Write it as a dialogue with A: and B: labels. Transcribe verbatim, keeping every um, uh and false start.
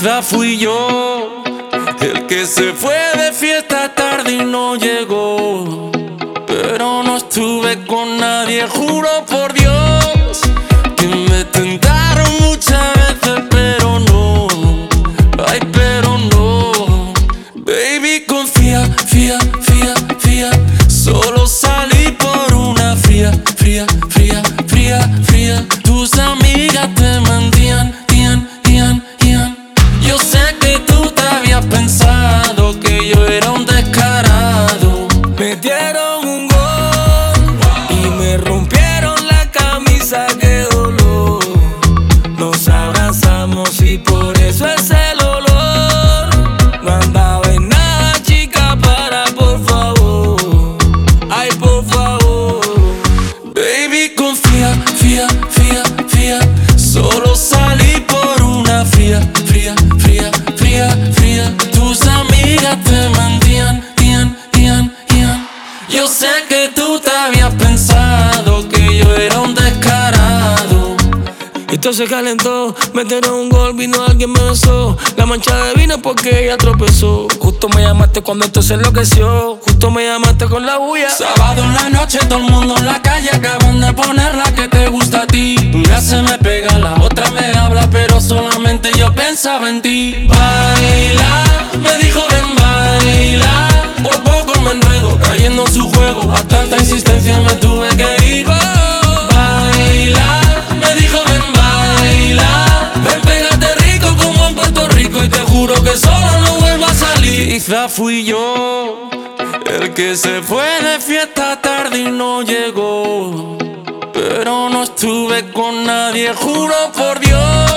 A: Quizá fui yo el que se fue de fiesta tarde y no llegó, pero no estuve con nadie, juro por Dios que me tentaron muchas veces, pero no, ay, pero no. Baby, confía, fía, fía, fía, solo salí por una fría, fría, fría, fría, fría. Tus amigas te mentían, tían, tían, tían. Yo sé que tú te habías pensado que yo era un descarado.
B: Me dieron un gol y me rompieron la camisa, qué dolor. Nos abrazamos y por eso es el olor. No andaba en nada, chica, para, por favor. Ay, por favor.
A: Baby, confía, fía, fía, fía, solo salí por una fría, fría, fría, fría, fría. Tus amigas te mentían, tían, tían, tían. Yo sé que tú te habías pensado que yo era un descarado.
B: Esto se calentó, metieron un gol, vino alguien me besó. La mancha de vino porque ella tropezó. Justo me llamaste cuando esto se enloqueció. Justo me llamaste con la bulla.
A: Sábado en la noche, todo el mundo en la calle, acaban de poner la que te gusta a ti. Una se me pega, la otra me habla, pero solamente yo pensaba en ti. Baila, me dijo ven baila. Por poco me enredo, cayendo en su juego. A tanta insistencia me tuve que ir. Baila, me dijo ven baila. Ven, pégate rico como en Puerto Rico y te juro que solo no vuelvo a salir. Quizá fui yo el que se fue de fiesta tarde y no llegó, pero no estuve con nadie, juro por Dios